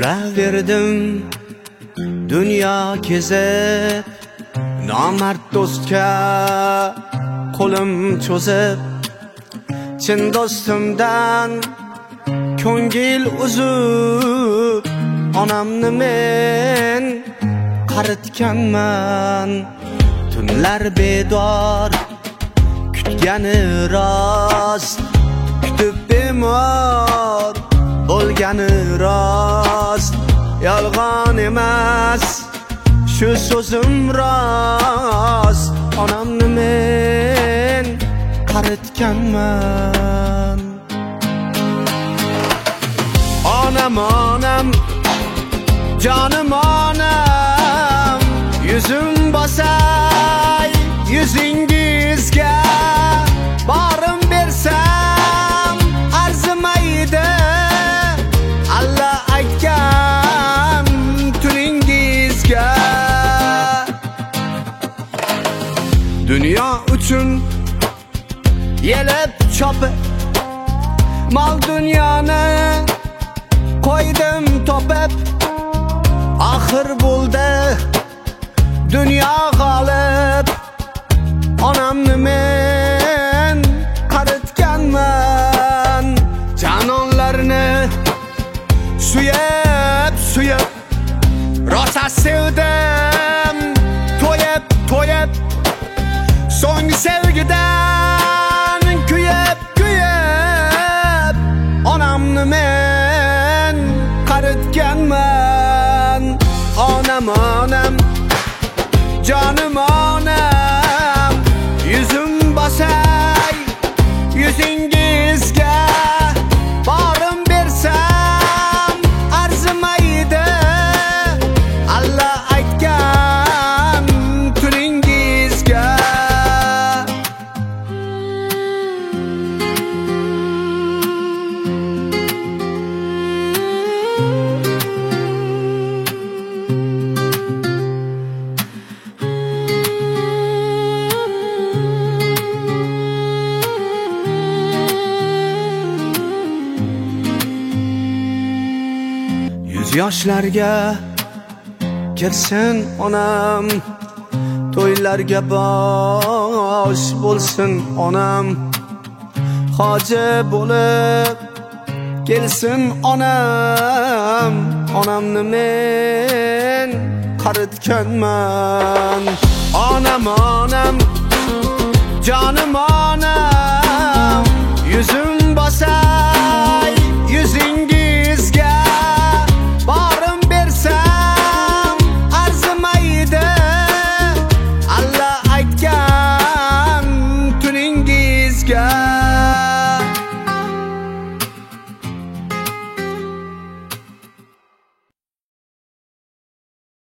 Yuraverdim dünya kezib, nomard do'stga qo'lim cho'zib, chin do'stimdan ko'ngil uzib, onamni men qaritganman. Tunlar bedor kutgani rost, kutib bemor bo'lgani rost. Yolg'on emas shu so'zim rost, onamni men qaritganman. Onam onam jonim onam, yuzim bosay yuzingizga, borim bersam arzimaydi Allah aytgan tuningizga. Dunyo uchun yelib chopib, mol dunyoni qo'ydim topib, axir bo'ldi dunyo g'olib, onamni men qaritganman. Janonlarni suyab suyab rosa sevdim, to'yib to'yib, so'ng sevgidan kuyib kuyib, onamni men qaritganman. Onam onam jonim onam, yuzim bosay yuzingizga, borim bersam arzimaydi Allah aytgan tuningizga. Yoshlarga kirsin onam, to'ylarga bosh bo'lsin onam, hoji bo'lib kelsin onam, onamni men qaritganman. Onam onam jonim